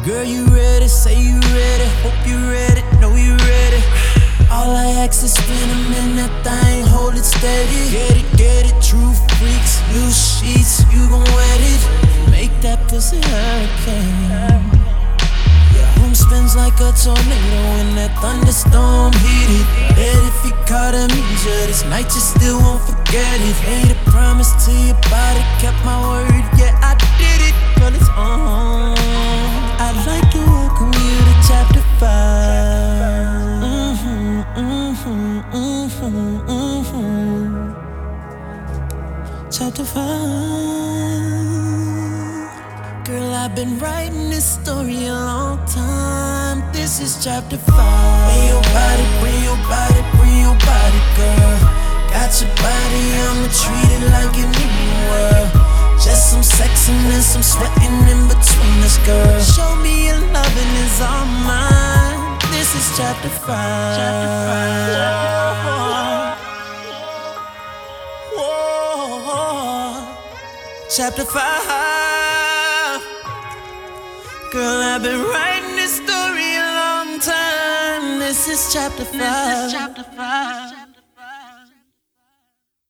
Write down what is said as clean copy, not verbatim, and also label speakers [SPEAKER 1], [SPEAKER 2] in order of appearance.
[SPEAKER 1] Girl, you ready? Say you ready. Hope you ready. Know you ready. All I ask is spin a minute, that thing, hold it steady. Get it, true freaks, new sheets, you gon' wet it. Make that pussy hurricane. Your home spins like a tornado when that thunderstorm hit it. Bet if you caught amnesia this night, you still won't forget it. Made a promise to your body, kept my word, yeah, I did it. Girl, it's on. I'd like to welcome you to chapter 5. Chapter 5. Girl, I've been writing this story a long time. This is chapter 5. Bring your body, bring your body, bring your body, girl. Got your body, I'ma treat it like you need the world. Just some sex and then some sweating in between us, girl. Show me your loving is all mine. This is chapter 5. Chapter 5. Girl, I've been writing this story a long time. This is chapter 5.